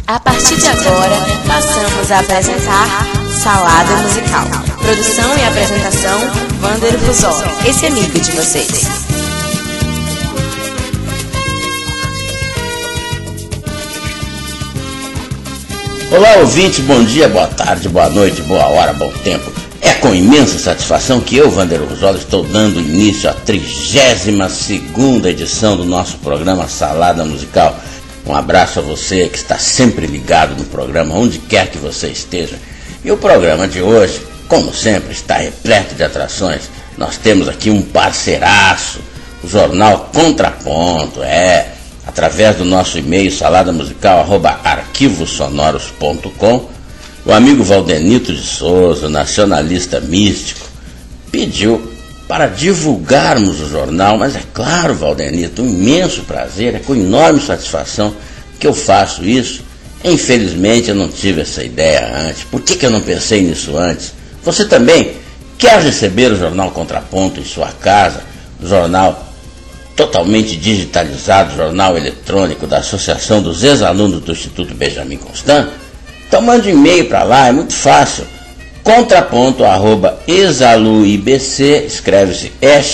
A partir de agora, passamos a apresentar Salada Musical. Produção e apresentação, Wander Fusol, esse amigo de vocês. Olá, ouvinte, bom dia, boa tarde, boa noite, boa hora, bom tempo. É com imensa satisfação que eu, Wander Fusol, estou dando início à 32ª edição do nosso programa Salada Musical. Um abraço a você que está sempre ligado no programa, onde quer que você esteja. E o programa de hoje, como sempre, está repleto de atrações. Nós temos aqui um parceiraço, o jornal Contraponto, através do nosso e-mail saladamusical@arquivosonoros.com. O amigo Valdenito de Souza, nacionalista místico, pediu para divulgarmos o jornal, mas é claro, Valdenito, um imenso prazer, é com enorme satisfação que eu faço isso. Infelizmente eu não tive essa ideia antes. Por que eu não pensei nisso antes? Você também quer receber o jornal Contraponto em sua casa, o jornal totalmente digitalizado, jornal eletrônico da Associação dos Ex-Alunos do Instituto Benjamin Constant? Então mande um e-mail para lá, é muito fácil. Contraponto@exaluibc, escreve-se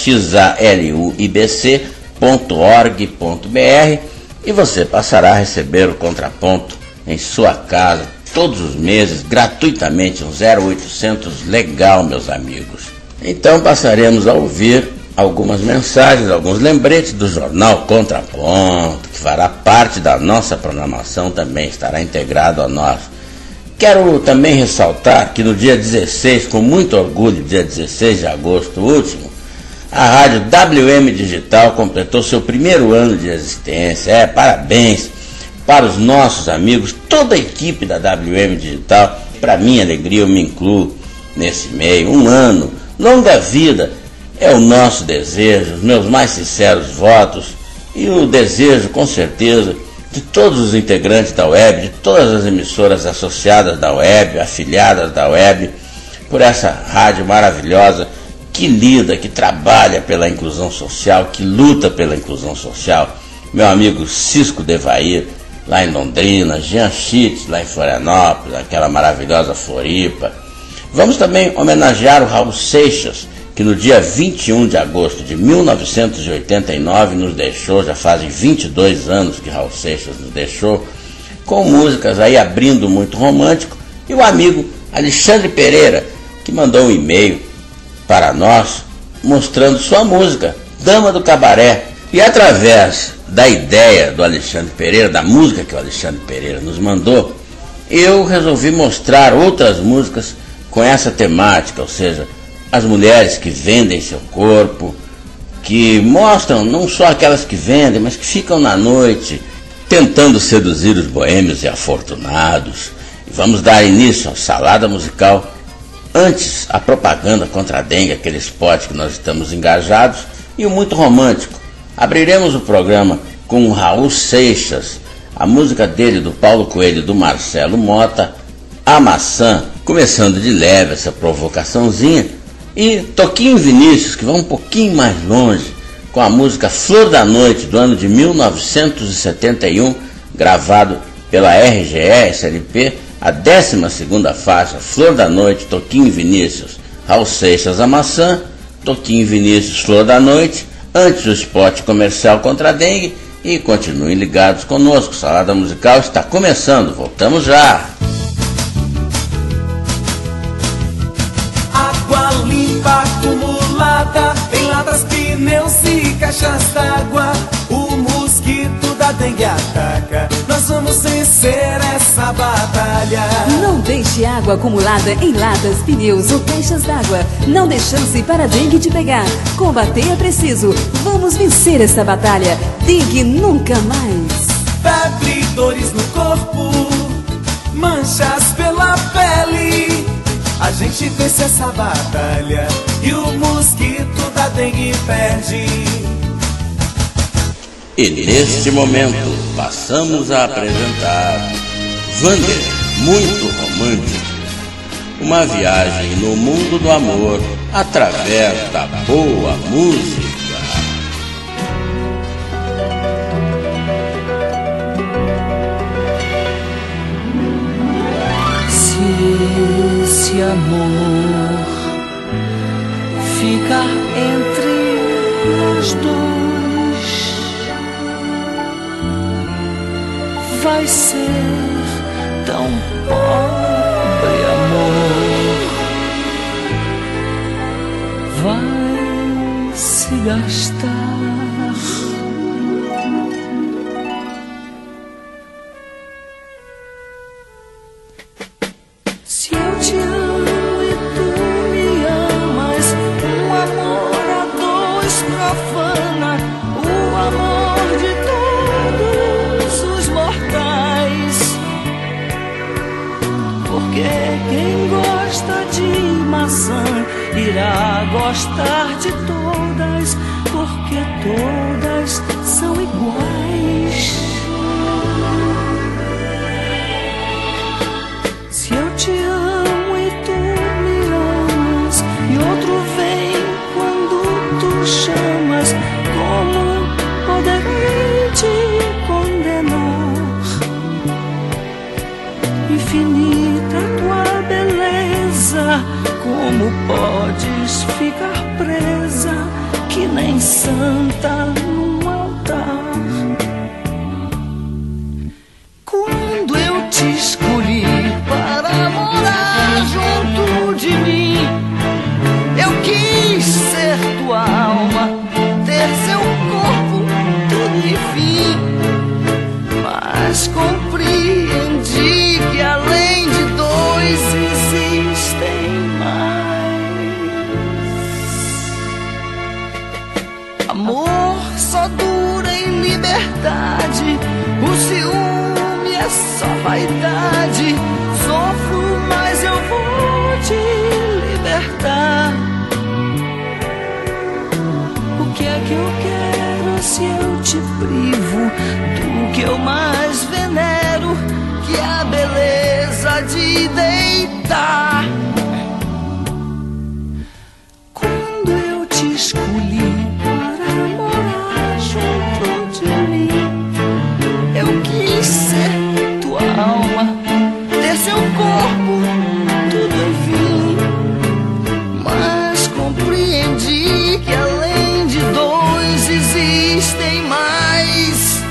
exaluibc.org.br e você passará a receber o Contraponto em sua casa todos os meses, gratuitamente, um 0800 legal, meus amigos. Então passaremos a ouvir algumas mensagens, alguns lembretes do jornal Contraponto, que fará parte da nossa programação, também estará integrado a nós. Quero também ressaltar que no dia 16, com muito orgulho, dia 16 de agosto último, a rádio WM Digital completou seu primeiro ano de existência. Parabéns para os nossos amigos, toda a equipe da WM Digital. Para minha alegria, eu me incluo nesse meio. Um ano, longa vida, é o nosso desejo, os meus mais sinceros votos e o desejo, com certeza, de todos os integrantes da web, de todas as emissoras associadas da web, afiliadas da web, por essa rádio maravilhosa que lida, que trabalha pela inclusão social, que luta pela inclusão social. Meu amigo Cisco Devair, lá em Londrina, Jean Chitz, lá em Florianópolis, aquela maravilhosa Floripa. Vamos também homenagear o Raul Seixas, que no dia 21 de agosto de 1989 nos deixou, já fazem 22 anos que Raul Seixas nos deixou, com músicas aí abrindo muito romântico, e o amigo Alexandre Pereira, que mandou um e-mail para nós, mostrando sua música, Dama do Cabaré. E através da ideia do Alexandre Pereira, da música que o Alexandre Pereira nos mandou, eu resolvi mostrar outras músicas com essa temática, ou seja, as mulheres que vendem seu corpo, que mostram não só aquelas que vendem, mas que ficam na noite tentando seduzir os boêmios e afortunados. E vamos dar início ao Salada Musical. Antes, a propaganda contra a dengue, aquele spot que nós estamos engajados, e o muito romântico. Abriremos o programa com o Raul Seixas, a música dele, do Paulo Coelho e do Marcelo Mota, A Maçã, começando de leve essa provocaçãozinha. E Toquinho Vinícius, que vai um pouquinho mais longe, com a música Flor da Noite, do ano de 1971, gravado pela RGE SLP, a 12ª faixa, Flor da Noite, Toquinho Vinícius, Raul Seixas, A Maçã, Toquinho Vinícius, Flor da Noite, antes o spot comercial contra a dengue, e continuem ligados conosco, Salada Musical está começando, voltamos já! Limpa acumulada em latas, pneus e caixas d'água, o mosquito da dengue ataca. Nós vamos vencer essa batalha. Não deixe água acumulada em latas, pneus ou caixas d'água. Não dê chance para a dengue te pegar. Combater é preciso. Vamos vencer essa batalha. Dengue nunca mais. Febre, dores no corpo, manchas pela pele. A gente vence essa batalha e o mosquito da dengue perde. E neste momento passamos a apresentar Wander, muito romântico. Uma viagem no mundo do amor através da boa música. esse amor ficar entre nós dois, vai ser tão pobre amor, vai se gastar. Se eu te amo e tu me amas, um amor a dois profana o amor de todos os mortais. Porque quem gosta de maçã irá gostar de todas, porque todas são iguais. Se eu te amo e tu me amas, e outro vem quando tu chamas, como poderei te condenar? Infinita tua beleza, como podes ficar presa, que nem santa num altar? Quando eu te escolhi para morar junto de mim, eu quis ser tua alma, ter seu corpo, tudo e fim. Mas compreendi que além de dois existem mais. Amor só dura em liberdade, o ciúme é só vaidade. Sofro, mas eu vou te libertar. O que é que eu quero se eu te privo do que eu mais venero, que é a beleza de deitar? Quando eu te escolhi para morar junto de mim, eu quis ser tua alma, ter seu corpo, tudo enfim. Mas compreendi que além de dois existem mais.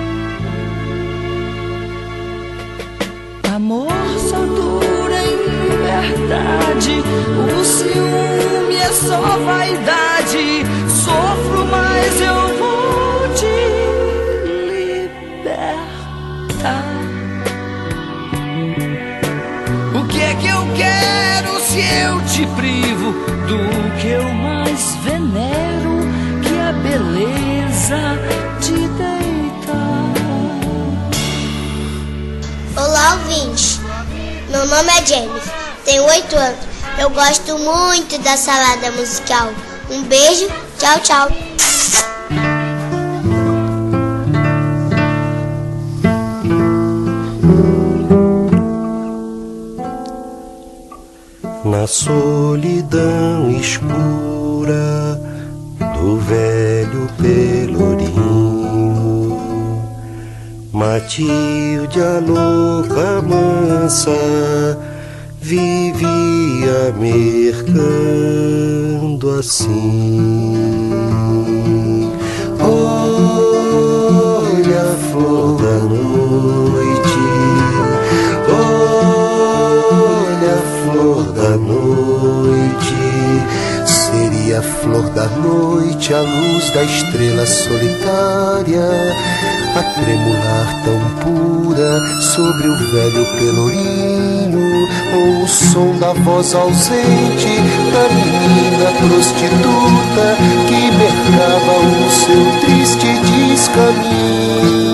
Amor só dura em liberdade, o ciúme é só vaidade. Sofro, mas eu vou te libertar. O que é que eu quero se eu te privo do que eu mais venero, que é a beleza de deitar? Olá, ouvinte. Meu nome é Jennifer, tenho 8 anos. Eu gosto muito da salada musical. Um beijo, tchau, tchau. Na solidão escura do velho Pelourinho, Matilde, a louca mansa, vivia mercando assim. Olha a flor da noite, olha a flor da noite. Seria a flor da noite, a luz da estrela solitária, a tremular tão pura sobre o velho Pelourinho, ou o som da voz ausente da menina prostituta que mercava o seu triste descaminho.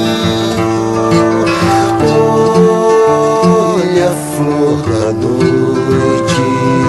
Olha a flor da noite,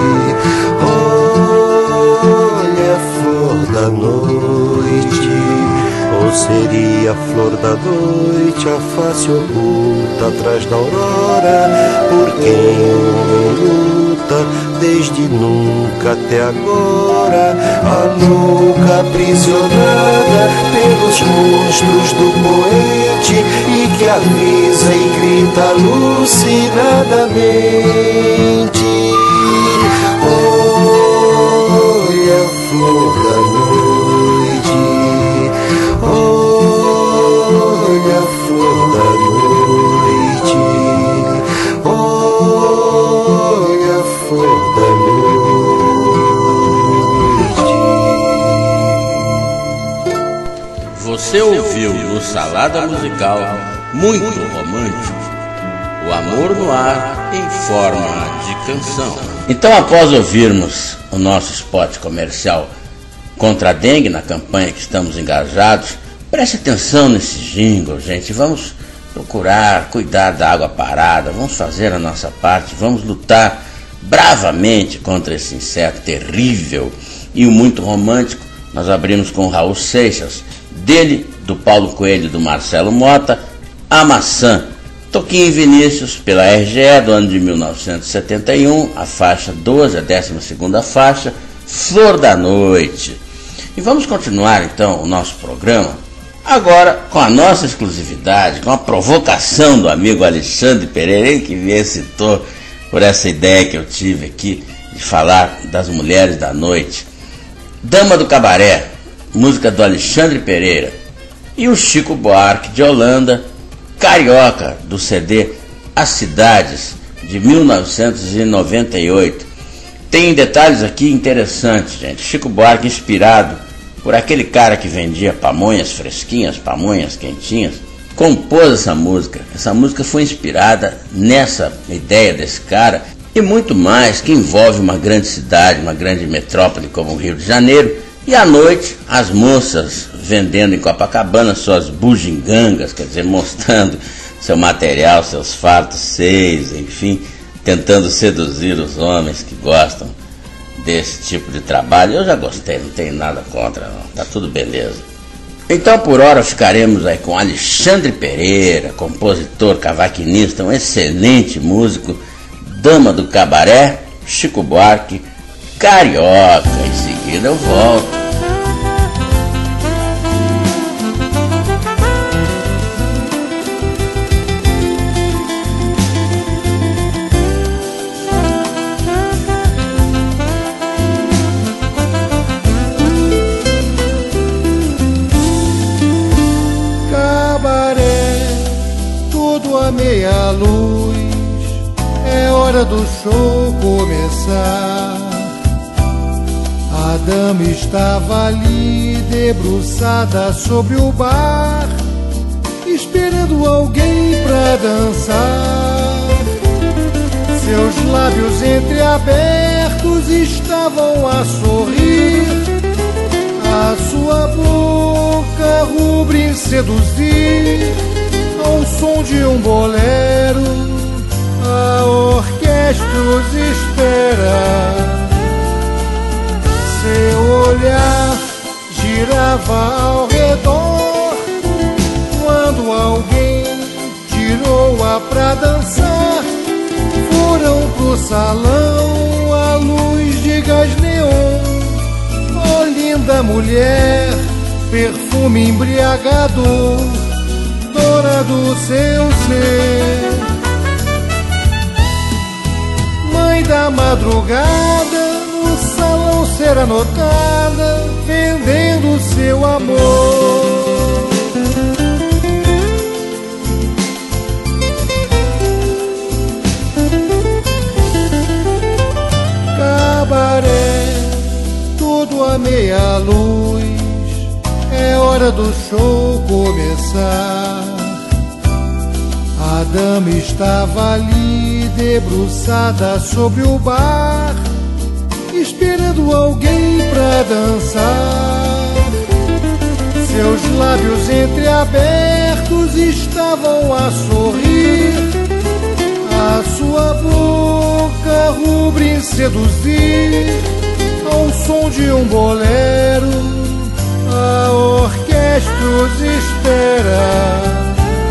olha a flor da noite. Ou seria a flor da noite, a face oculta atrás da aurora, por quem o homem luta desde nunca até agora, a louca aprisionada pelos monstros do poente, e que avisa e grita alucinadamente. Você ouviu no Salada Musical Muito Romântico, o amor no ar em forma de canção. Então, após ouvirmos o nosso spot comercial contra a dengue, na campanha que estamos engajados, preste atenção nesse jingle, gente. Vamos procurar cuidar da água parada, vamos fazer a nossa parte, vamos lutar bravamente contra esse inseto terrível. E o Muito Romântico nós abrimos com Raul Seixas, dele, do Paulo Coelho e do Marcelo Mota, A Maçã, Toquinho e Vinícius, pela RGE, do ano de 1971, a faixa 12, a 12ª faixa, Flor da Noite. E vamos continuar então o nosso programa, agora com a nossa exclusividade, com a provocação do amigo Alexandre Pereira, ele que me excitou por essa ideia que eu tive aqui de falar das mulheres da noite. Dama do Cabaré, música do Alexandre Pereira, e o Chico Buarque de Holanda, Carioca, do CD As Cidades, de 1998. Tem detalhes aqui interessantes, gente. Chico Buarque, inspirado por aquele cara que vendia pamonhas fresquinhas, pamonhas quentinhas, compôs essa música. Essa música foi inspirada nessa ideia desse cara e muito mais, que envolve uma grande cidade, uma grande metrópole como o Rio de Janeiro. E à noite, as moças vendendo em Copacabana suas bugigangas, quer dizer, mostrando seu material, seus fartos seios, enfim, tentando seduzir os homens que gostam desse tipo de trabalho. Eu já gostei, não tenho nada contra, não. Tá tudo beleza. Então, por hora, ficaremos aí com Alexandre Pereira, compositor, cavaquinista, um excelente músico, Dama do Cabaré, Chico Buarque, Carioca. Em seguida eu volto. Meia luz, é hora do show começar. A dama estava ali debruçada sobre o bar, esperando alguém pra dançar. Seus lábios entreabertos estavam a sorrir, a sua boca rubra em seduzir. Ao som de um bolero, a orquestra os espera. Seu olhar girava ao redor, quando alguém tirou-a pra dançar. Foram pro salão à luz de gás neon. Oh, linda mulher, perfume embriagador, dona do seu ser. Mãe da madrugada, no salão será notada, vendendo seu amor. Cabaré, tudo a meia luz, é hora do show começar. A dama estava ali debruçada sobre o bar, esperando alguém pra dançar. Seus lábios entreabertos estavam a sorrir, a sua boca rubra em seduzir. Ao som de um bolero, a orquestra os espera.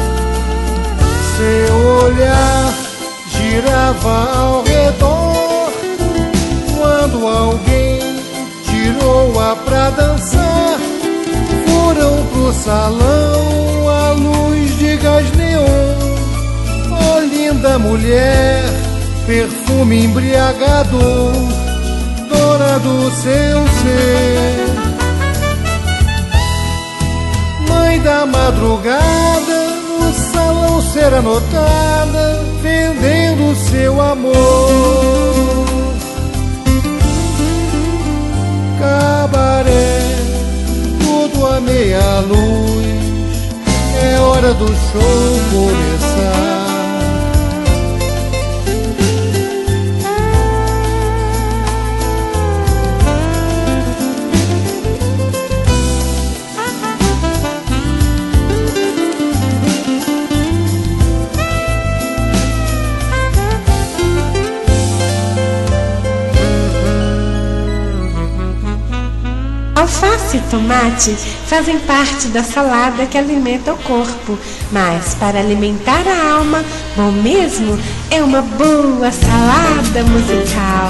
Seu olhar girava ao redor, quando alguém tirou-a pra dançar. Foram pro salão à luz de gás neon. Oh, linda mulher, perfume embriagador, dona do seu ser. Mãe da madrugada, no salão será notada, vendendo seu amor. Cabaré, tudo a meia luz, hora do show começar. Alface e tomate fazem parte da salada que alimenta o corpo, mas para alimentar a alma, bom mesmo é uma boa salada musical.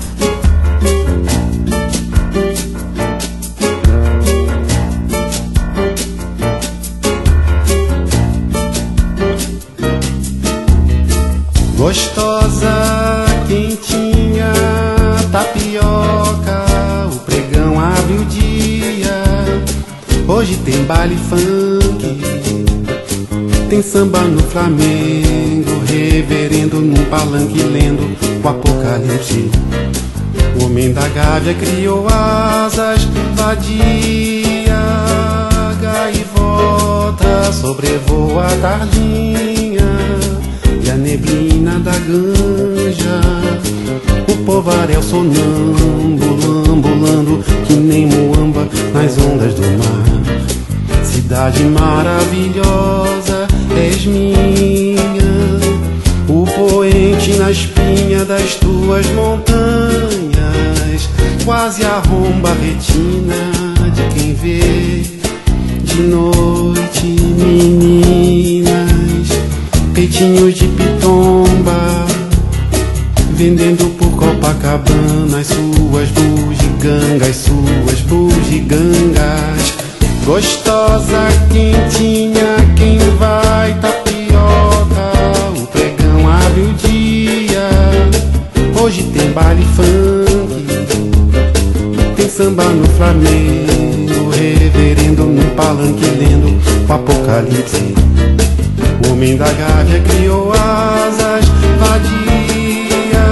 Gostosa, quentinha, tapioca, o pregão abre o dia. Hoje tem baile funk, tem samba no Flamengo, reverendo num palanque lendo o Apocalipse. O homem da Gávea criou asas, vadia, gaivota, sobrevoa a tardinha e a neblina da ganja. O povaréu sonâmbulo, ambulando que nem muamba nas ondas do mar. Cidade maravilhosa, és minha, o poente na espinha das tuas montanhas, quase arromba a retina de quem vê de noite. Meninas, peitinhos de pitomba, vendendo por Copacabana as suas bugigangas. Gostosa, quentinha, quem vai tapioca, o pregão abre o dia. Hoje tem baile funk, tem samba no Flamengo, reverendo num palanque lendo o Apocalipse. O homem da Gávea criou asas, vadia,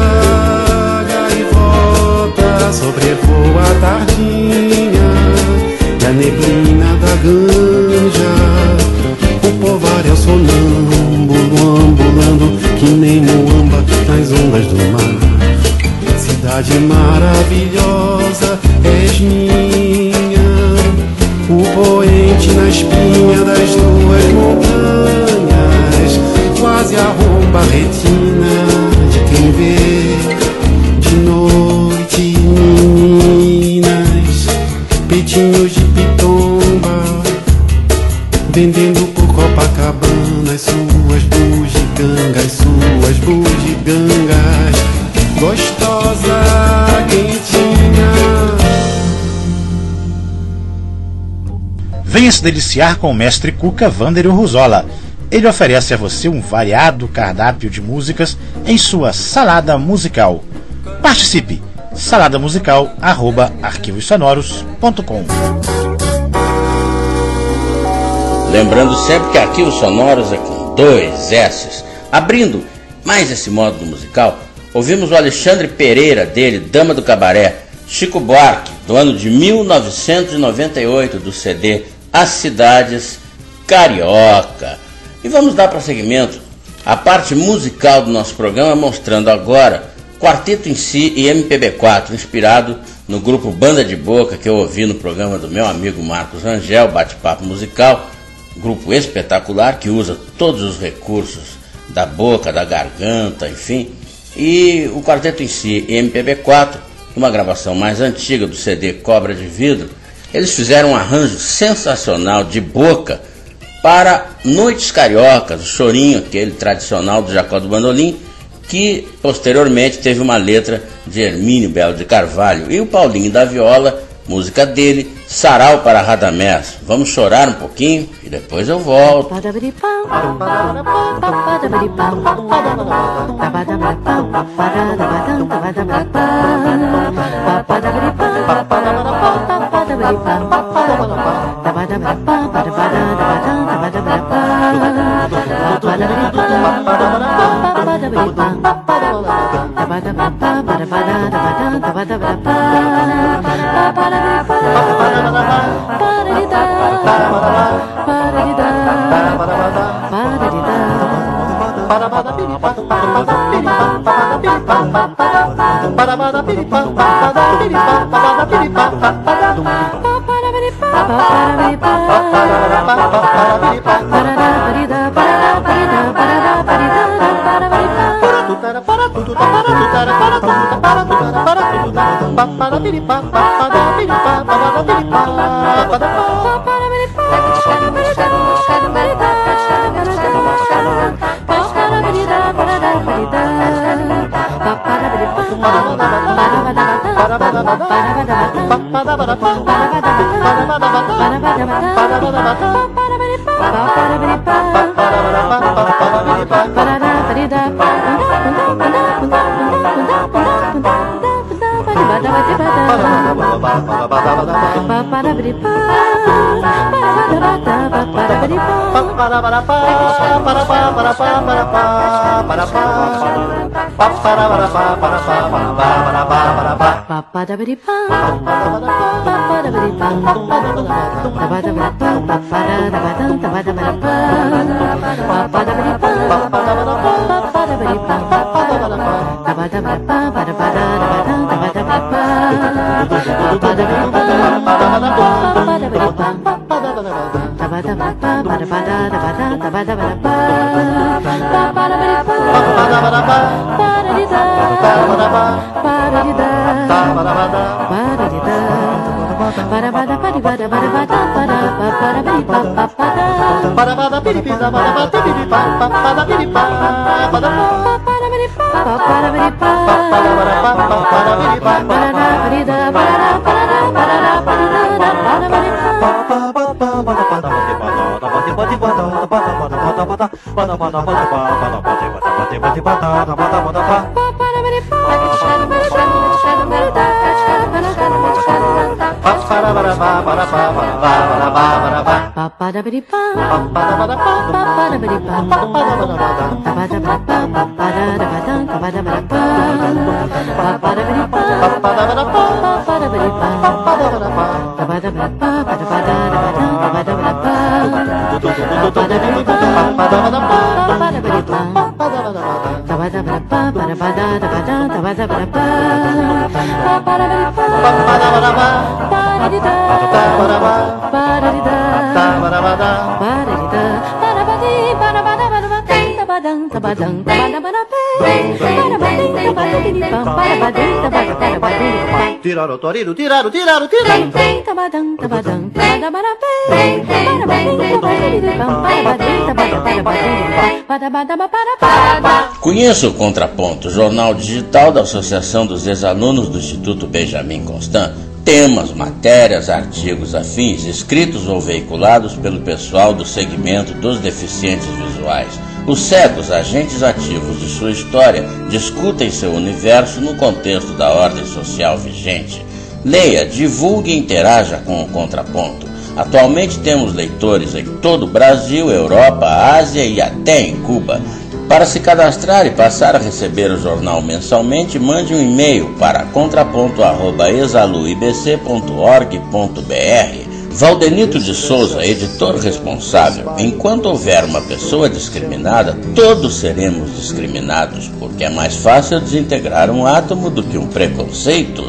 gaivota, sobrevoa a tardinha e a neblina da ganja. O povaréu sonâmbulo, ambulando que nem muamba nas ondas do mar. Cidade maravilhosa, és minha, o poente na espinha das tuas montanhas, quase arromba a retina de quem vê de noite. Meninas, peitinhos de pitomba, vendendo por Copacabana as suas bugigangas. Gostosa, quentinha. Venha se deliciar com o mestre Cuca Vânderio Ruzola. Ele oferece a você um variado cardápio de músicas em sua salada musical. Participe! saladamusical@arquivossonoros.com. Lembrando sempre que Arquivos Sonoros é com 2 S's. Abrindo mais esse módulo musical, ouvimos o Alexandre Pereira, dele, Dama do Cabaré, Chico Buarque, do ano de 1998, do CD As Cidades Carioca. E vamos dar prosseguimento à parte musical do nosso programa, mostrando agora Quarteto em Si e MPB4, inspirado no grupo Banda de Boca, que eu ouvi no programa do meu amigo Marcos Rangel, Bate-Papo Musical, grupo espetacular que usa todos os recursos da boca, da garganta, enfim. E o Quarteto em Si e MPB4, uma gravação mais antiga do CD Cobra de Vidro, eles fizeram um arranjo sensacional de boca para Noites Cariocas, o chorinho, aquele tradicional do Jacó do Bandolim, que posteriormente teve uma letra de Hermínio Belo de Carvalho, e o Paulinho da Viola, música dele, Sarau para Radamés. Vamos chorar um pouquinho e depois eu volto. Conheça o Contraponto, jornal digital da Associação dos Ex-Alunos do Instituto Benjamin Constant. Temas, matérias, artigos afins, escritos ou veiculados pelo pessoal do segmento dos deficientes visuais. Os cegos, agentes ativos de sua história, discutem seu universo no contexto da ordem social vigente. Leia, divulgue e interaja com o Contraponto. Atualmente temos leitores em todo o Brasil, Europa, Ásia e até em Cuba. Para se cadastrar e passar a receber o jornal mensalmente, mande um e-mail para contraponto@exaluibc.org.br. Valdenito de Souza, editor responsável. Enquanto houver uma pessoa discriminada, todos seremos discriminados, porque é mais fácil desintegrar um átomo do que um preconceito.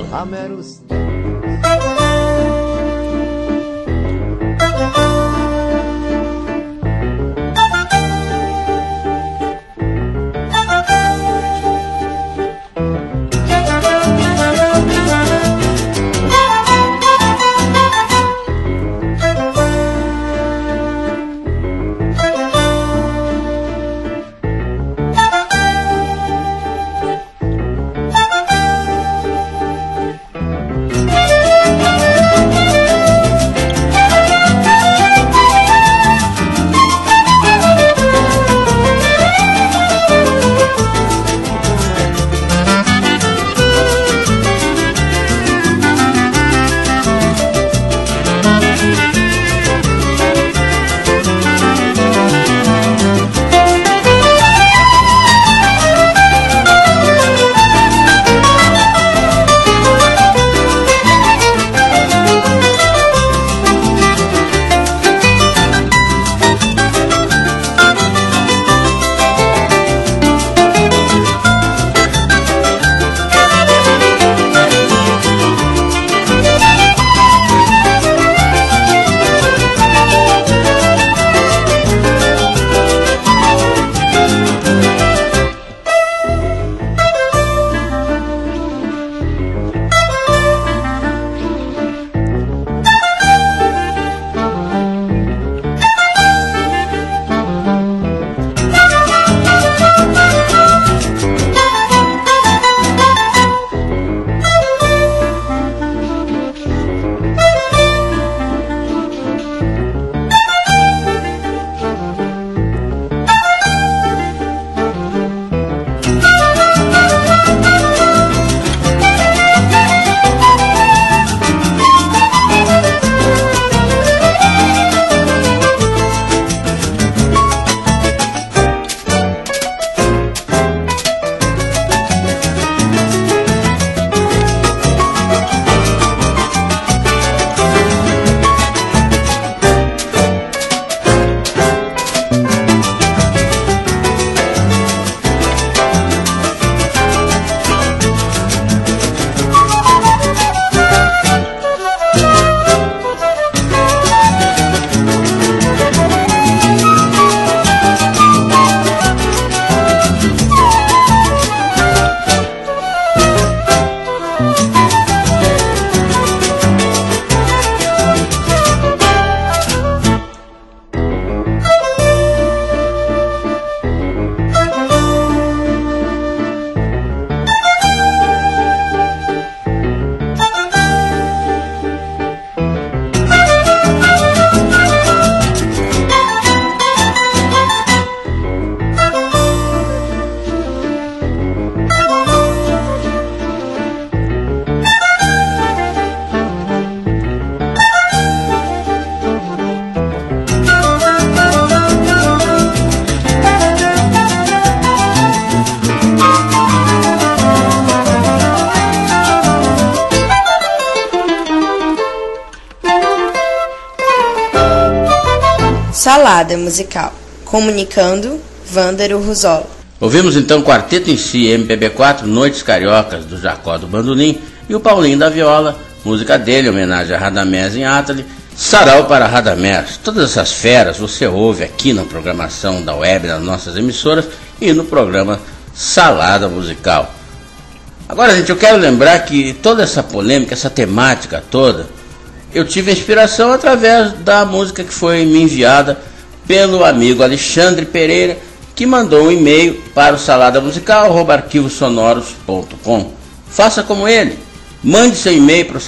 Salada Musical. Comunicando, Vândero Ruzola. Ouvimos então o quarteto em si, MPB4, Noites Cariocas, do Jacó do Bandolim, e o Paulinho da Viola, música dele, homenagem a Radamés em Atali, Sarau para Radamés. Todas essas feras você ouve aqui na programação da web, nas nossas emissoras e no programa Salada Musical. Agora, gente, eu quero lembrar que toda essa polêmica, essa temática toda, eu tive inspiração através da música que foi me enviada pelo amigo Alexandre Pereira, que mandou um e-mail para o saladamusical@arquivosonoros.com. Faça como ele, mande seu e-mail para o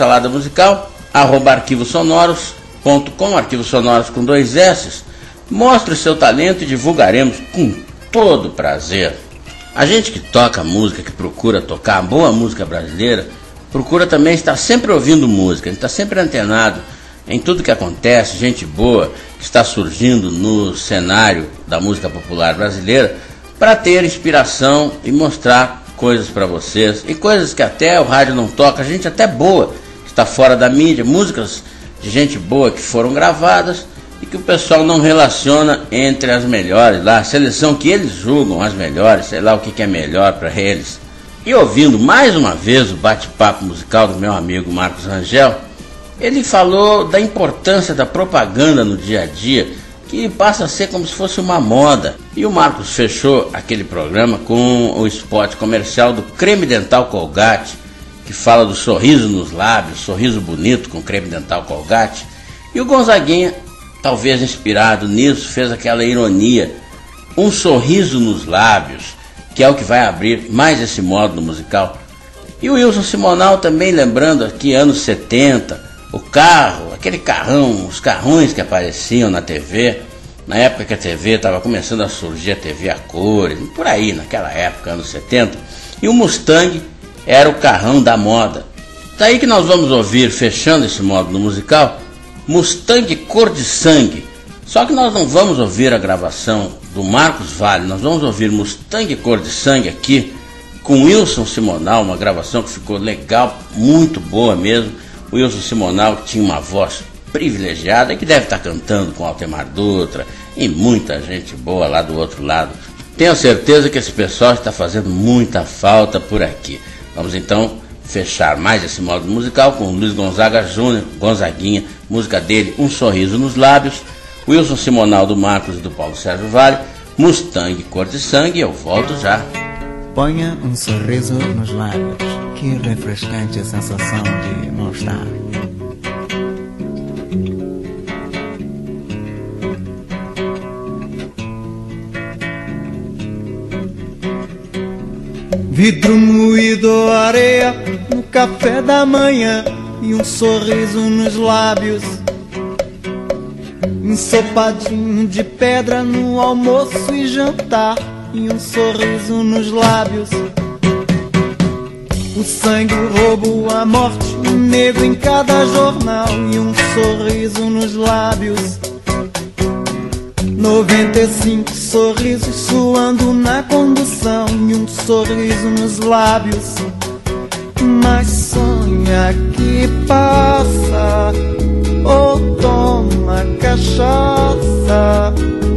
saladamusical@arquivosonoros.com, arquivos sonoros com 2 S. Mostre o seu talento e divulgaremos com todo prazer. A gente que toca música, que procura tocar boa música brasileira, procura também estar sempre ouvindo música, a gente está sempre antenado em tudo que acontece, gente boa que está surgindo no cenário da música popular brasileira, para ter inspiração e mostrar coisas para vocês, e coisas que até o rádio não toca, gente até boa, que está fora da mídia, músicas de gente boa que foram gravadas e que o pessoal não relaciona entre as melhores lá, a seleção que eles julgam as melhores, sei lá o que é melhor para eles. E ouvindo mais uma vez o bate-papo musical do meu amigo Marcos Rangel, ele falou da importância da propaganda no dia a dia, que passa a ser como se fosse uma moda. E o Marcos fechou aquele programa com o spot comercial do creme dental Colgate, que fala do sorriso nos lábios, sorriso bonito com creme dental Colgate. E o Gonzaguinha, talvez inspirado nisso, fez aquela ironia, um sorriso nos lábios, que é o que vai abrir mais esse módulo musical. E o Wilson Simonal também lembrando aqui anos 70, o carro, aquele carrão, os carrões que apareciam na TV, na época que a TV estava começando a surgir, a TV a cores, por aí, naquela época, anos 70, e o Mustang era o carrão da moda. Daí que nós vamos ouvir, fechando esse módulo musical, Mustang Cor de Sangue. Só que nós não vamos ouvir a gravação do Marcos Valle, nós vamos ouvir Mustang Cor de Sangue aqui, com Wilson Simonal, uma gravação que ficou legal, muito boa mesmo. O Wilson Simonal, que tinha uma voz privilegiada e que deve estar cantando com Altemar Dutra e muita gente boa lá do outro lado. Tenho certeza que esse pessoal está fazendo muita falta por aqui. Vamos então fechar mais esse módulo musical com Luiz Gonzaga Júnior, Gonzaguinha, música dele, Um Sorriso nos Lábios, Wilson Simonal do Marcos e do Paulo Sérgio Vale, Mustang Cor de Sangue. Eu volto já. Ponha um sorriso nos lábios, que refrescante a sensação de não estar. Vidro moído, areia no café da manhã e um sorriso nos lábios. Ensopadinho de pedra no almoço e jantar e um sorriso nos lábios. O sangue, o roubo, a morte, o negro em cada jornal e um sorriso nos lábios. 95 sorrisos suando na condução e um sorriso nos lábios. Mas sonha que passa ou toma cachaça.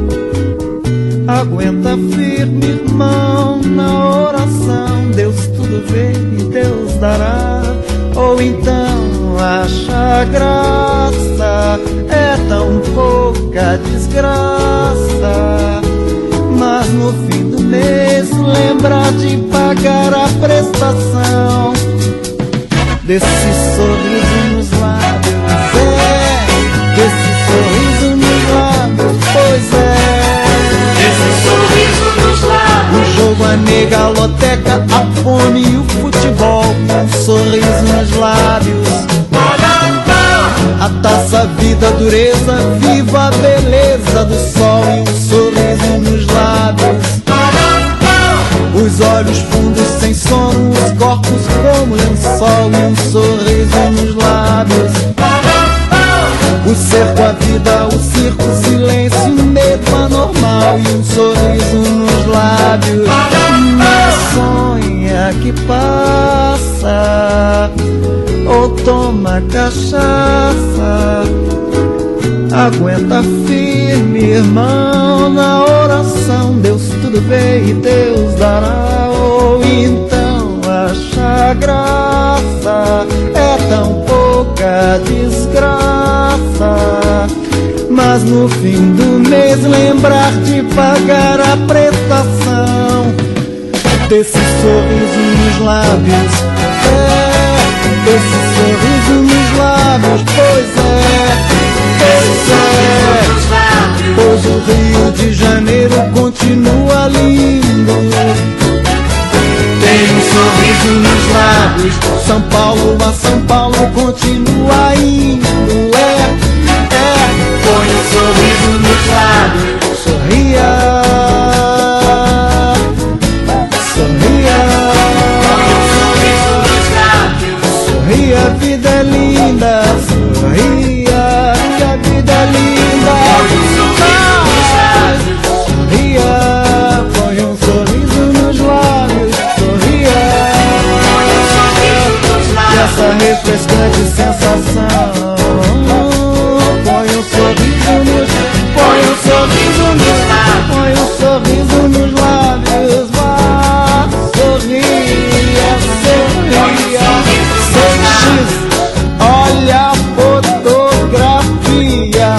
Aguenta firme, irmão, na oração. Deus tudo vê e Deus dará. Ou então acha graça, é tão pouca desgraça. Mas no fim do mês lembra de pagar a prestação desse sorriso nos lábios. Desse sorriso nos lábios, pois é. Desse sorriso nos lábios. O jogo, a nega, a loteca, a fome e o futebol. Um sorriso nos lábios. A taça, a vida, a dureza, viva a beleza do sol e um sorriso nos lábios. Os olhos fundos sem sono, os corpos como lençol e um sorriso nos lábios. O cerco, a vida, o circo, o silêncio, o medo anormal e um sorriso nos lábios. Mas sonha que passa ou toma cachaça. Aguenta firme, irmão, na oração Deus tudo vê e Deus dará. Ou então acha graça, é tão pouca desgraça, mas no fim do mês lembrar de pagar a prestação. Desse sorriso nos lábios, desse sorriso nos lábios, pois é. Pois o Rio de Janeiro continua lindo. Tem um sorriso nos lábios, São Paulo a São Paulo continua indo. Põe um sorriso nos lábios, sorria, sorria. Põe um sorriso nos lábios, sorria, a vida é linda, sorria, que a vida é linda. Sorria, põe um sorriso nos lábios, sorria, essa refrescante sensação. Põe um sorriso nos lábios, põe um sorriso nos lábios, vá, sorria, sorria, CX, olha a fotografia.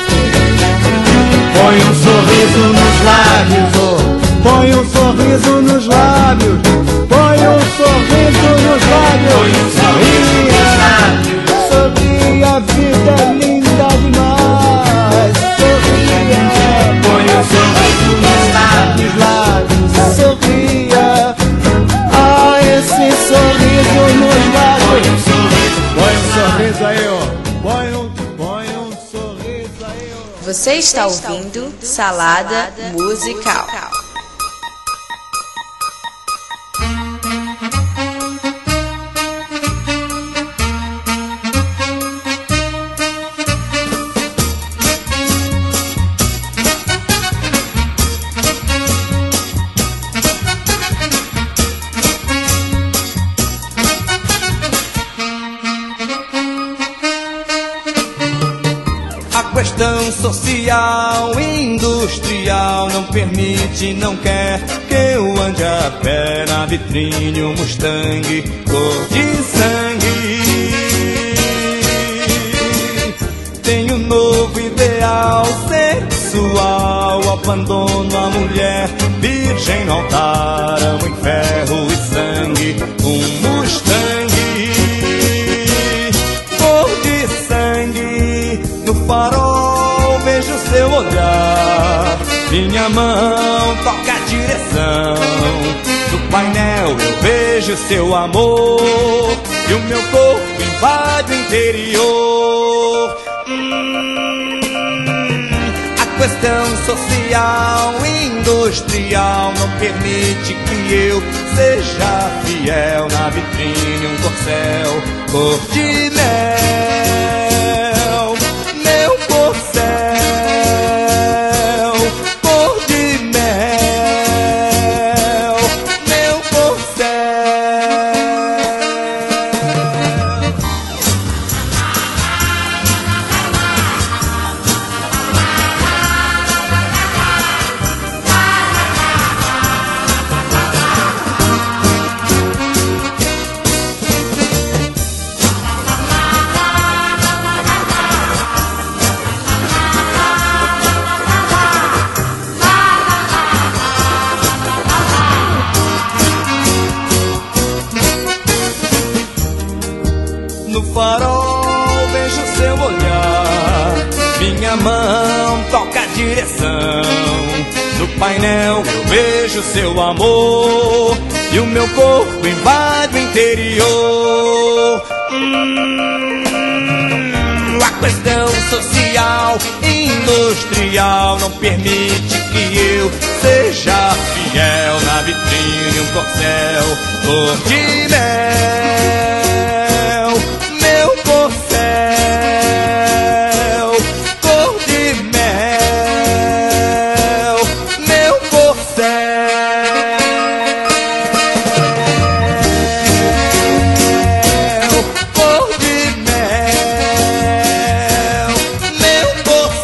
Põe um sorriso nos lábios, oh. Põe um sorriso nos lábios, põe um sorriso nos lábios, sorria, sorria, a vida é linda demais, sorria, põe um sorriso nos lábios, sorria, ah, esse sorriso nos lábios, põe um sorriso aí, ó, põe um sorriso aí, ó. Você está ouvindo Salada Musical. Social, industrial, não permite, não quer que eu ande a pé na vitrine, um Mustang cor de sangue. Tem um novo ideal sexual, abandono a mulher, virgem no altar, amo em ferro e sangue, um Mustang cor de sangue. No farol vejo seu olhar, minha mão toca a direção. No painel eu vejo seu amor e o meu corpo invade o interior. A questão social, industrial não permite que eu seja fiel na vitrine, um corcel cor de mel. Meu corcel cor de mel, meu farol vejo seu olhar, minha mão toca a direção. No painel eu vejo seu amor e o meu corpo invade o interior. A questão social, industrial não permite que eu seja fiel na vitrine, um corcel cor de mel. Meu corcel cor de mel, meu corcel cor de mel, meu corcel.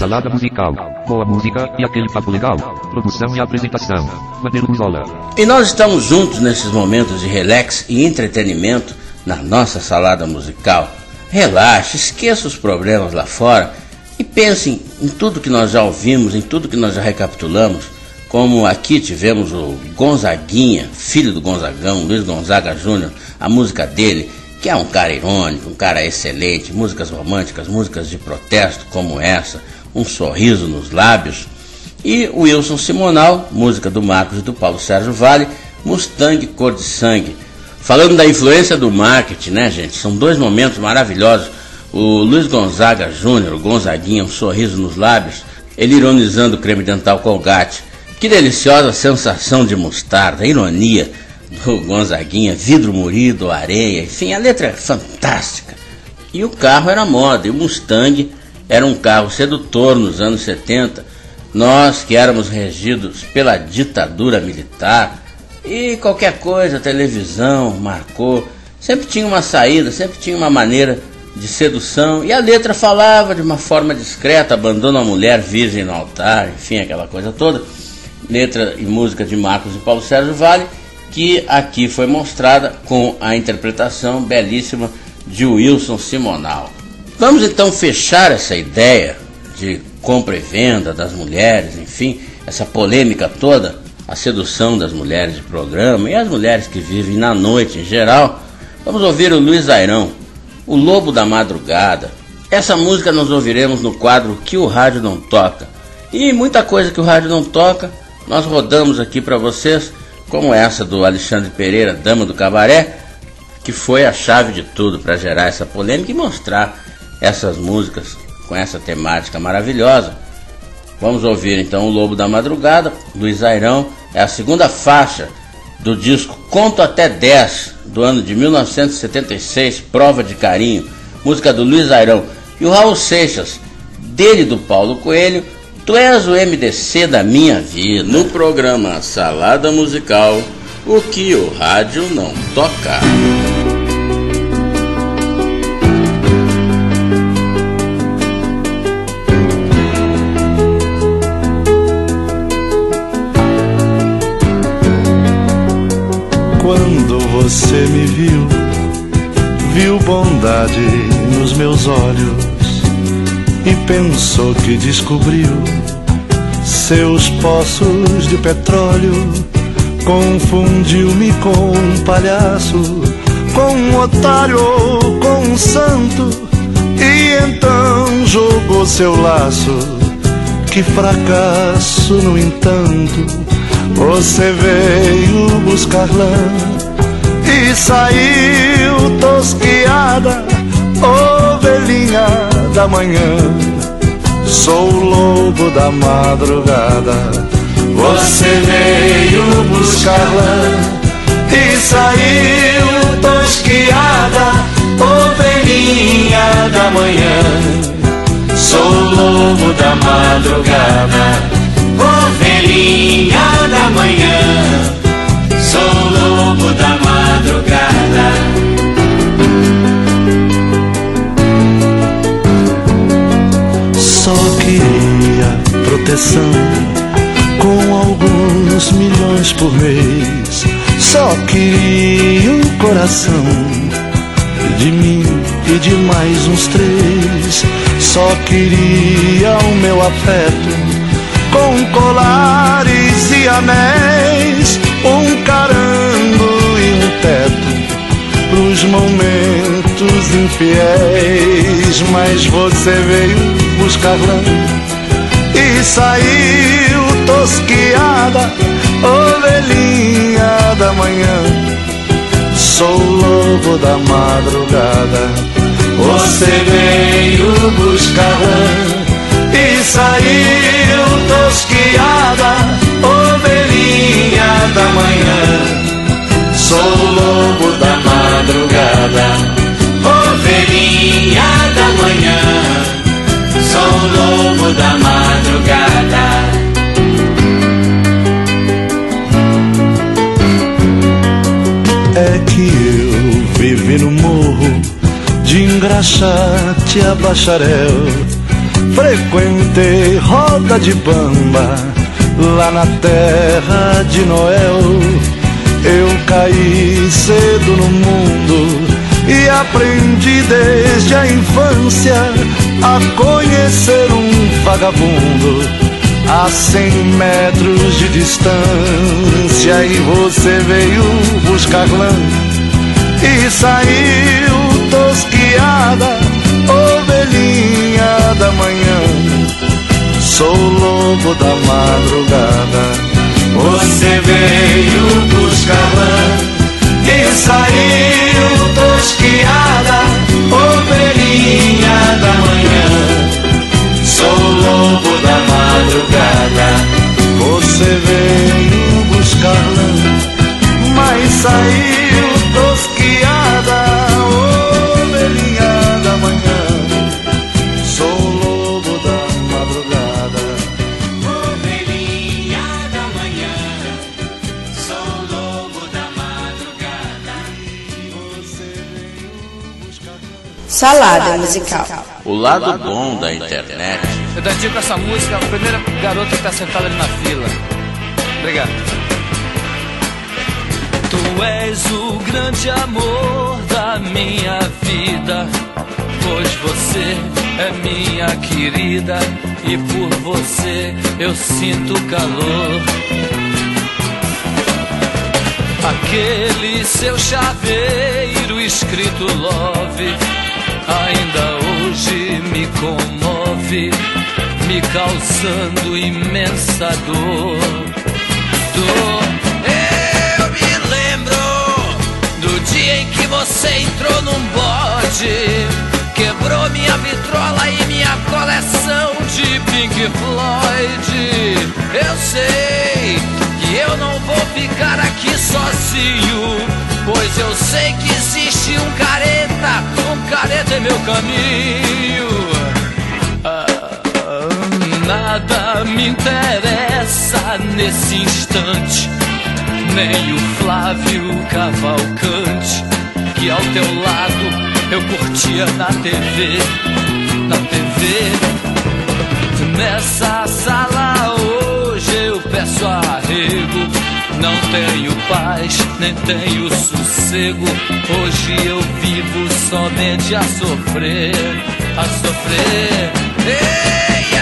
Salada musical. Boa música e aquele papo legal. Produção e apresentação. Vandeiro Ruzola. E nós estamos juntos nesses momentos de relax e entretenimento na nossa salada musical. Relaxe, esqueça os problemas lá fora e pense em tudo que nós já ouvimos, em tudo que nós já recapitulamos. Como aqui tivemos o Gonzaguinha, filho do Gonzagão, Luiz Gonzaga Júnior, a música dele, que é um cara irônico, um cara excelente, músicas românticas, músicas de protesto como essa, Um Sorriso nos Lábios. E o Wilson Simonal, música do Marcos e do Paulo Sérgio Vale, Mustang Cor de Sangue. Falando da influência do marketing, né, gente? São dois momentos maravilhosos. O Luiz Gonzaga Júnior, o Gonzaguinha, Um Sorriso nos Lábios, ele ironizando o creme dental Colgate. Que deliciosa sensação de mostarda, ironia do Gonzaguinha, vidro murido, areia, enfim, a letra é fantástica. E o carro era moda, e o Mustang era um carro sedutor nos anos 70. Nós que éramos regidos pela ditadura militar, e qualquer coisa, televisão, marcou, sempre tinha uma saída, sempre tinha uma maneira de sedução, e a letra falava de uma forma discreta, abandona a mulher virgem no altar, enfim, aquela coisa toda. Letra e música de Marcos e Paulo Sérgio Vale, que aqui foi mostrada com a interpretação belíssima de Wilson Simonal. Vamos então fechar essa ideia de compra e venda das mulheres, enfim, essa polêmica toda, a sedução das mulheres de programa e as mulheres que vivem na noite em geral. Vamos ouvir o Luiz Airão, O Lobo da Madrugada. Essa música nós ouviremos no quadro Que o Rádio Não Toca. E muita coisa que o rádio não toca, nós rodamos aqui para vocês, como essa do Alexandre Pereira, Dama do Cabaré, que foi a chave de tudo para gerar essa polêmica e mostrar essas músicas com essa temática maravilhosa. Vamos ouvir então O Lobo da Madrugada, Luiz Airão, é a segunda faixa do disco Conto Até 10, do ano de 1976, Prova de Carinho, música do Luiz Airão. E o Raul Seixas, dele do Paulo Coelho, Tu és o MDC da minha vida. No programa Salada Musical, o que o rádio não toca. Quando você me viu bondade nos meus olhos e pensou que descobriu seus poços de petróleo. Confundiu-me com um palhaço, com um otário ou com um santo, e então jogou seu laço. Que fracasso, no entanto, você veio buscar lã e saiu tosquiada, ovelhinha da manhã. Sou o lobo da madrugada. Você veio buscar lã e saiu tosquiada, ovelhinha da manhã. Sou o lobo da madrugada, ovelhinha da manhã. Sou o lobo da madrugada. Só queria proteção com alguns milhões por mês. Só queria um coração de mim e de mais uns 3. Só queria o meu afeto com colares e anéis, um carango e um teto pros momentos infiéis. Mas você veio buscar lã e saiu tosquiada, ovelhinha da manhã. Sou o lobo da madrugada. Você veio buscar lã e saiu tosquiada, ovelhinha da manhã. Sou o lobo da madrugada, ovelhinha da manhã. Sou o lobo da madrugada. É que eu vivi no morro de Engraxate a Bacharel, frequentei roda de bamba lá na terra de Noel. Eu caí cedo no mundo e aprendi desde a infância a conhecer um vagabundo a 100 metros de distância. E você veio buscar lã e saiu tosquiada, ovelhinha da manhã. Sou lobo da madrugada. Você veio buscar lã e saiu tosquiada, ovelhinha da manhã. Sou lobo da madrugada. Você veio buscar lã, mas saiu tosquiada, ovelhinha da manhã. Sou lobo da madrugada. Ovelhinha da manhã. Sou lobo da madrugada. Você veio buscar lã. Salada musical. O lado bom da internet. Eu dedico essa música à primeira garota que está sentada ali na fila. Obrigado. Tu és o grande amor da minha vida, pois você é minha querida e por você eu sinto calor. Aquele seu chaveiro escrito love ainda hoje me comove, me causando imensa dor. Eu me lembro do dia em que você entrou num bode, quebrou minha vitrola e minha coleção de Pink Floyd. Eu sei que eu não vou ficar aqui sozinho, pois eu sei que existe um careta em meu caminho. Nada me interessa nesse instante, nem o Flávio Cavalcante, que ao teu lado eu curtia na TV. Nessa sala hoje eu peço arrego, não tenho paz, nem tenho sossego. Hoje eu vivo somente a sofrer. Ei,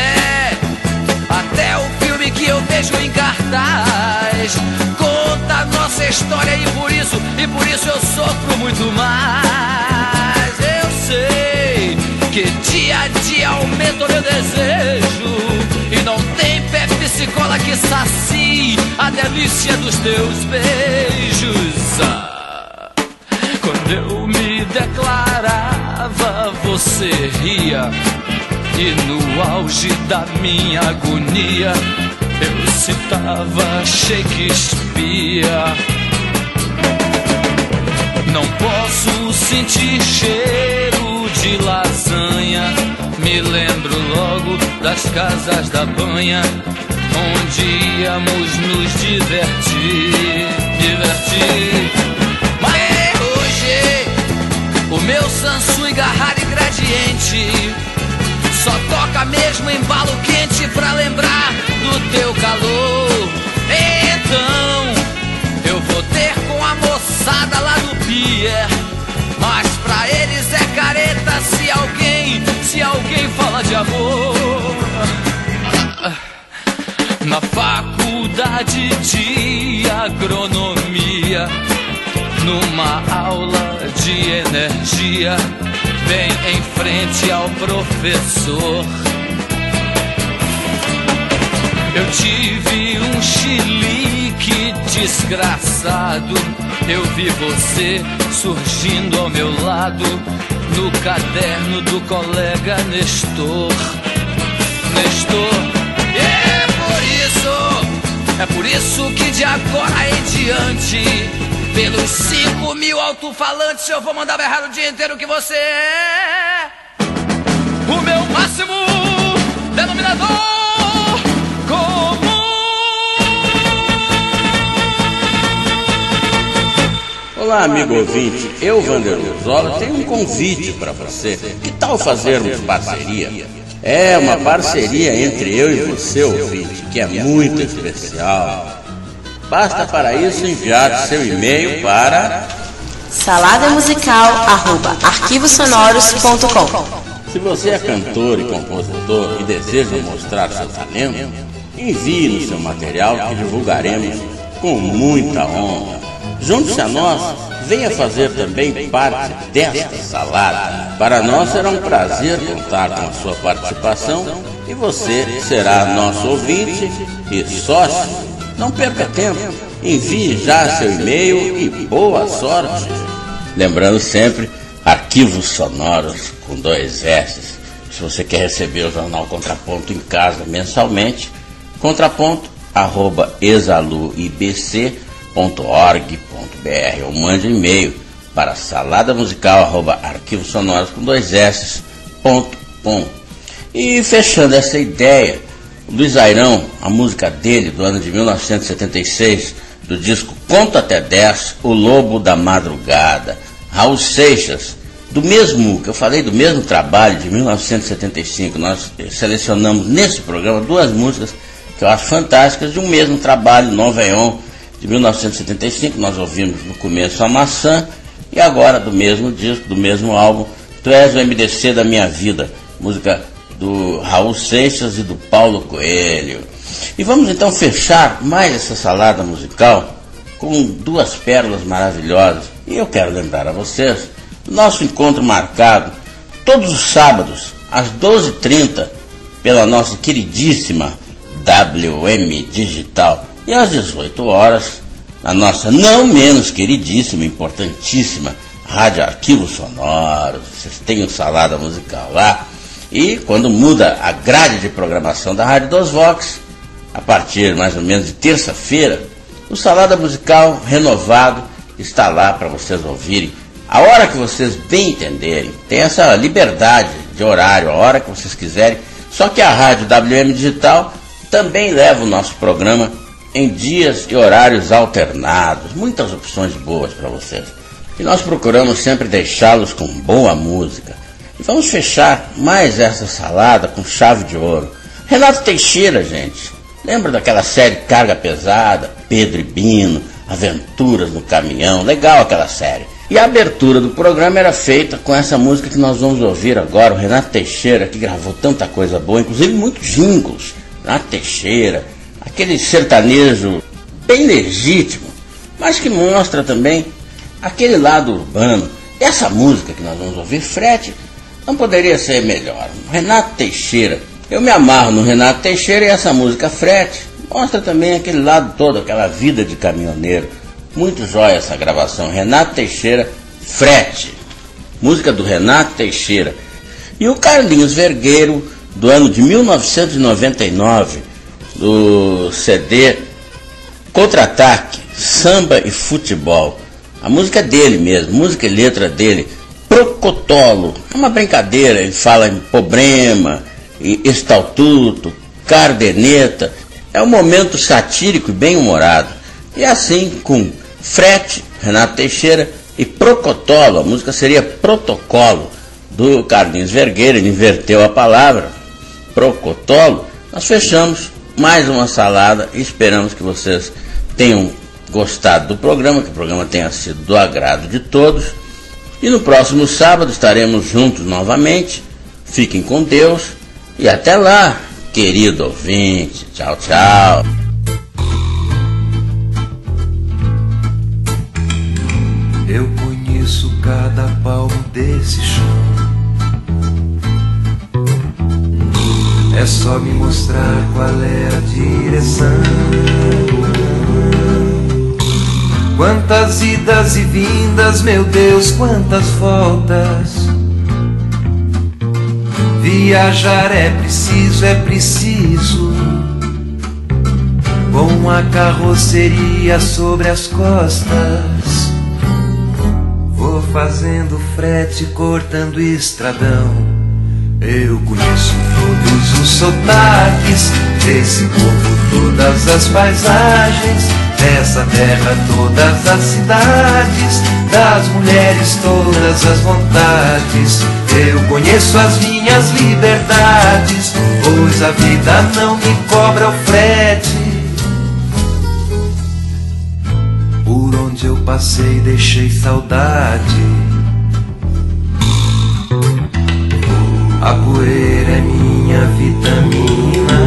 até o filme que eu vejo em cartaz conta a nossa história e por isso eu sofro muito mais. Eu sei que dia a dia aumenta o meu desejo e não tem Pepsi Cola que sacie a delícia dos teus beijos. Quando eu me declarava, você ria, e no auge da minha agonia eu citava Shakespeare. Não posso sentir cheiro de lasanha, me lembro logo das casas da banha, onde íamos nos divertir. Mas hoje o meu Samsung Garrari Gradiente só toca mesmo embalo quente pra lembrar do teu calor. Então eu vou ter com a moçada lá do pier, mas pra eles é careta se alguém fala de amor. Na faculdade de agronomia, numa aula de energia, bem em frente ao professor, eu tive um chilique desgraçado. Eu vi você surgindo ao meu lado no caderno do colega Nestor. É por isso que de agora em diante, pelos 5.000 alto-falantes, eu vou mandar berrar o dia inteiro que você é o meu máximo denominador comum. Olá, amigo ouvinte, eu, Vander Luzola, tenho um convite para você. Que tal fazermos parceria? É uma parceria entre eu e você, ouvinte, que é muito especial. Basta para isso enviar seu e-mail para saladamusical@arquivosonoros.com. Se você é cantor e compositor e deseja mostrar seu talento, envie-nos seu material que divulgaremos com muita honra. Junte-se a nós, venha fazer também parte desta salada. Para nós será um prazer contar com a sua participação e você será nosso ouvinte e sócio. Não perca tempo, envie já seu e-mail e boa sorte. Lembrando sempre, Arquivos Sonoros com 2 S. Se você quer receber o jornal Contraponto em casa mensalmente, contraponto@exaluibc.org.br ou mande um e-mail para saladamusical@arquivosonoros com 2 S.com. E fechando essa ideia, o Luiz Airão, a música dele do ano de 1976, do disco Conto Até 10, O Lobo da Madrugada. Raul Seixas, do mesmo, que eu falei, do mesmo trabalho de 1975, nós selecionamos nesse programa 2 músicas que eu acho fantásticas, de um mesmo trabalho, Noveon, de 1975, nós ouvimos no começo a Maçã, e agora do mesmo disco, do mesmo álbum, Tu És o MDC da Minha Vida, música do Raul Seixas e do Paulo Coelho. E vamos então fechar mais essa salada musical com 2 pérolas maravilhosas. E eu quero lembrar a vocês do nosso encontro marcado todos os sábados às 12h30 pela nossa queridíssima WM Digital e às 18 horas na nossa não menos queridíssima, importantíssima Rádio Arquivos Sonoros. Vocês têm o Salada Musical lá. E quando muda a grade de programação da Rádio dos Vox, a partir mais ou menos de terça-feira, o Salada Musical renovado está lá para vocês ouvirem a hora que vocês bem entenderem. Tem essa liberdade de horário, a hora que vocês quiserem. Só que a Rádio WM Digital também leva o nosso programa em dias e horários alternados. Muitas opções boas para vocês. E nós procuramos sempre deixá-los com boa música. E vamos fechar mais essa salada com chave de ouro. Renato Teixeira, gente. Lembra daquela série Carga Pesada, Pedro e Bino, Aventuras no Caminhão? Legal aquela série. E a abertura do programa era feita com essa música que nós vamos ouvir agora. O Renato Teixeira, que gravou tanta coisa boa, inclusive muitos jingles. Renato Teixeira, aquele sertanejo bem legítimo, mas que mostra também aquele lado urbano. Essa música que nós vamos ouvir, Frete, não poderia ser melhor. Renato Teixeira, eu me amarro no Renato Teixeira, e essa música Frete mostra também aquele lado todo, aquela vida de caminhoneiro. Muito jóia essa gravação. Renato Teixeira, Frete, música do Renato Teixeira. E o Carlinhos Vergueiro, do ano de 1999, do CD Contra-Ataque, Samba e Futebol. A música é dele mesmo, música e letra dele. Procotolo, é uma brincadeira, ele fala em problema, em estaltuto, cardeneta. É um momento satírico e bem humorado. E assim, com Frete, Renato Teixeira, e Procotolo, a música seria Protocolo, do Carlinhos Vergueiro, ele inverteu a palavra, Procotolo. Nós fechamos mais uma salada e esperamos que vocês tenham gostado do programa, que o programa tenha sido do agrado de todos. E no próximo sábado estaremos juntos novamente. Fiquem com Deus e até lá, querido ouvinte. Tchau, tchau. Eu conheço cada palmo desse chão. É só me mostrar qual é a direção. Quantas idas e vindas, meu Deus, quantas voltas. Viajar é preciso. Com a carroceria sobre as costas. Vou fazendo frete, cortando estradão. Eu conheço todos os sotaques desse povo, todas as paisagens. Nessa terra todas as cidades, das mulheres todas as vontades. Eu conheço as minhas liberdades, pois a vida não me cobra o frete. Por onde eu passei deixei saudade. A poeira é minha vitamina.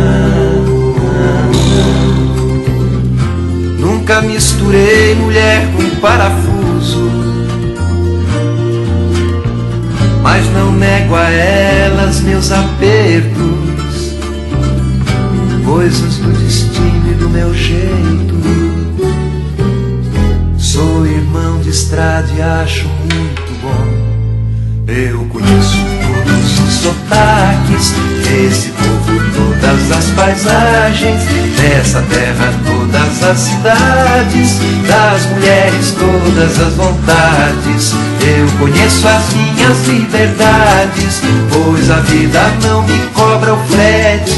Nunca misturei mulher com parafuso, mas não nego a elas meus apertos, coisas do destino e do meu jeito. Sou irmão de estrada e acho muito bom. Eu conheço todos os sotaques desse povo, todas as paisagens, dessa terra todas as cidades, das mulheres todas as vontades. Eu conheço as minhas liberdades, pois a vida não me cobra o frete.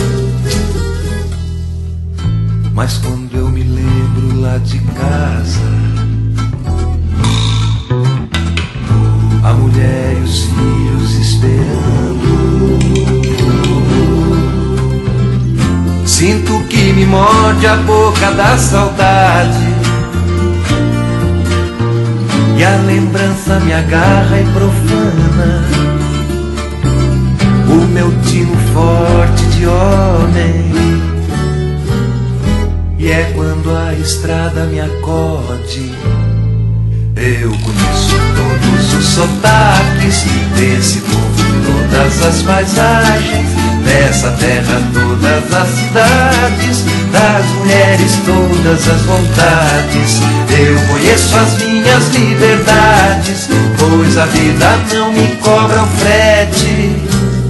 Mas quando eu me lembro lá de casa, a mulher e os filhos esperando, sinto que me morde a boca da saudade, e a lembrança me agarra e profana o meu tino forte de homem. E é quando a estrada me acode. Eu conheço todos os sotaques desse povo, todas as paisagens, dessa terra todas as cidades, das mulheres todas as vontades. Eu conheço as minhas liberdades, pois a vida não me cobra o frete.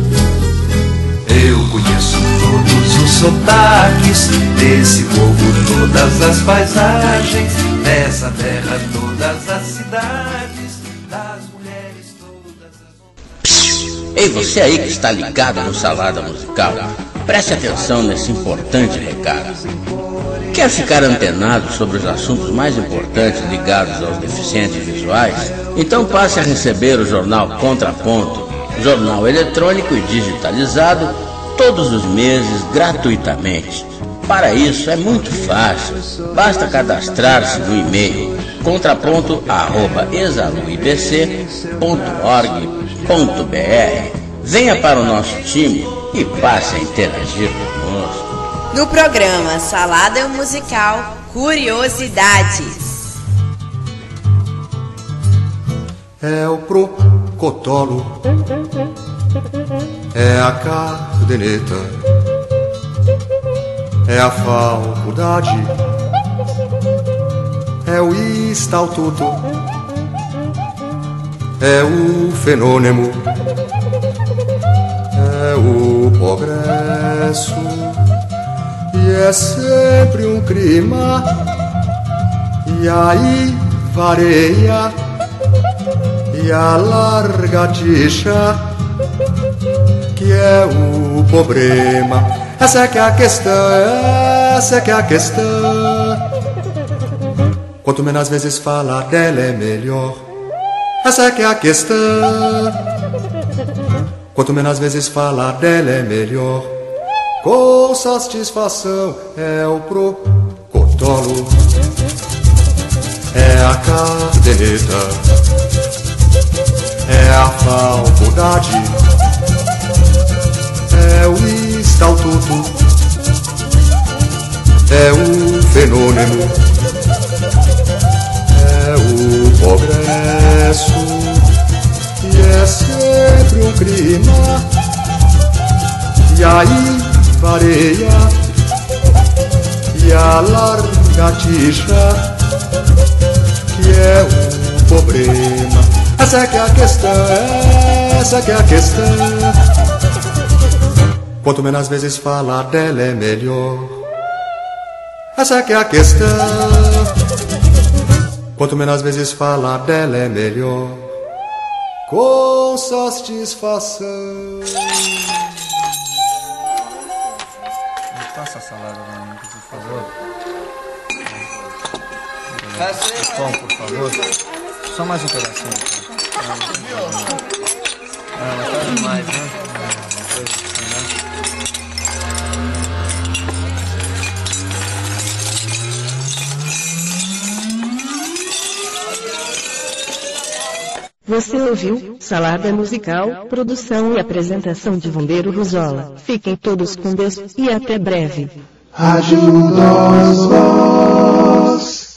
Eu conheço todos os sotaques desse povo, todas as paisagens, dessa terra todas as cidades, das mulheres todas as... Ei, você aí que está ligado no Salada Musical, preste atenção nesse importante recado. Quer ficar antenado sobre os assuntos mais importantes ligados aos deficientes visuais? Então passe a receber o jornal Contraponto, jornal eletrônico e digitalizado, todos os meses gratuitamente. Para isso é muito fácil, basta cadastrar-se no e-mail contraponto@exaluibc.org.br. Venha para o nosso time e passe a interagir conosco. No programa Salada Musical, curiosidades. É o procotolo, é a caderneta, é a faculdade, é o estatuto, é o fenômeno, é o progresso, e é sempre um clima, e aí vareia, e a largatixa, que é o problema. Essa é que é a questão, essa é que é a questão. Quanto menos vezes falar dela é melhor. Essa é que é a questão. Quanto menos vezes falar dela é melhor. Com satisfação é o procotolo, é a caderneta, é a faculdade, é o estatuto, é o fenômeno, é o progresso, e é sempre um clima, e aí vareia, e a largatixa, que é o problema. Essa é que é a questão, essa é que é a questão. Quanto menos vezes falar dela é melhor. Essa é que é a questão. Quanto menos vezes falar dela é melhor. Com satisfação. Passa a salada pra mim, por favor. Bom, por favor. Só mais um pedacinho. Mas tá demais, né? Você ouviu Salada Musical, produção e apresentação de Vandeiro Ruzola. Fiquem todos com Deus e até breve. Rádio Nós.